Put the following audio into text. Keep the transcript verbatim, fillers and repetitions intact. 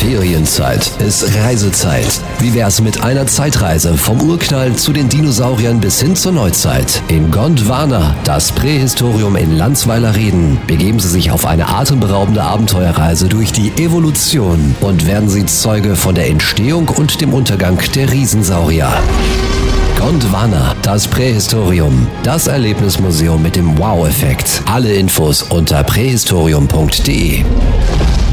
Ferienzeit ist Reisezeit. Wie wär's mit einer Zeitreise vom Urknall zu den Dinosauriern bis hin zur Neuzeit? In Gondwana, das Prähistorium in Landsweiler Reden, begeben Sie sich auf eine atemberaubende Abenteuerreise durch die Evolution und werden Sie Zeuge von der Entstehung und dem Untergang der Riesensaurier. Gondwana, das Prähistorium, das Erlebnismuseum mit dem Wow-Effekt. Alle Infos unter prähistorium punkt de.